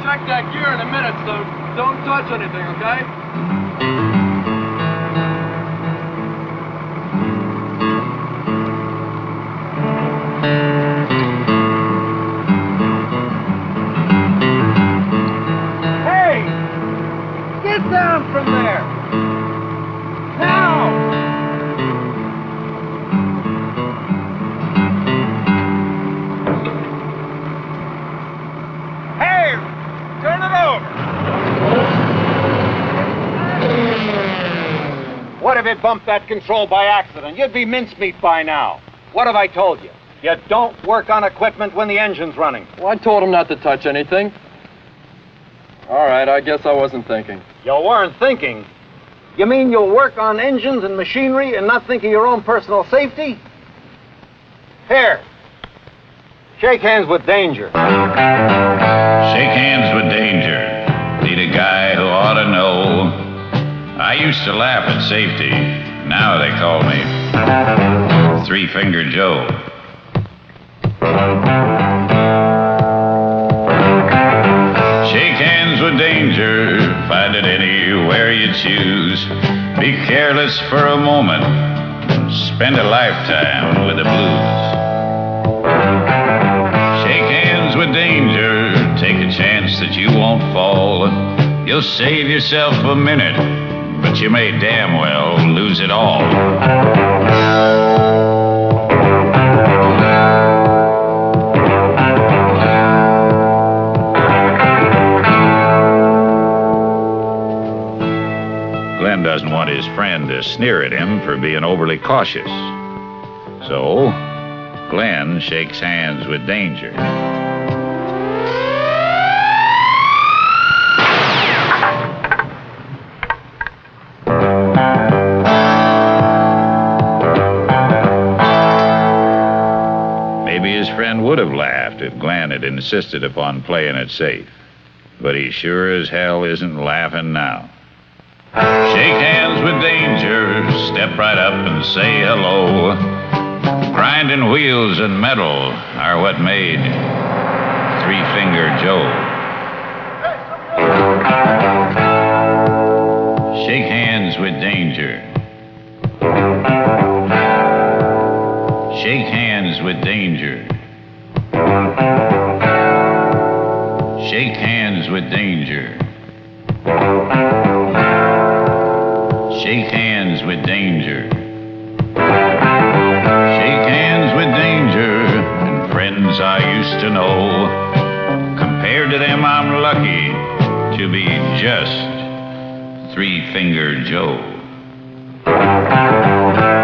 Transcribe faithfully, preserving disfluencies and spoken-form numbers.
check that gear in a minute, so don't touch anything, okay? Get down from there! Now! Hey! Turn it over! What if it bumped that control by accident? You'd be mincemeat by now. What have I told you? You don't work on equipment when the engine's running. Well, I told him not to touch anything. All right, I guess I wasn't thinking. You weren't thinking? You mean you'll work on engines and machinery and not think of your own personal safety? Here. Shake hands with Danger. Shake hands with Danger. Need a guy who ought to know. I used to laugh at safety. Now they call me Three-Finger Joe. Shake hands with Danger. Find it anywhere you choose. Be careless for a moment. Spend a lifetime with the blues. Shake hands with Danger. Take a chance that you won't fall. You'll save yourself a minute, but you may damn well lose it all. Glenn doesn't want his friend to sneer at him for being overly cautious. So, Glenn shakes hands with Danger. Maybe his friend would have laughed if Glenn had insisted upon playing it safe. But he sure as hell isn't laughing now. Shake hands with Danger, step right up and say hello. Grinding wheels and metal are what made Three-Finger Joe. Shake hands with Danger. Shake hands with Danger. Shake hands with Danger. Shake hands with Danger. Shake hands with Danger and friends I used to know. Compared to them, I'm lucky to be just Three-Finger Joe.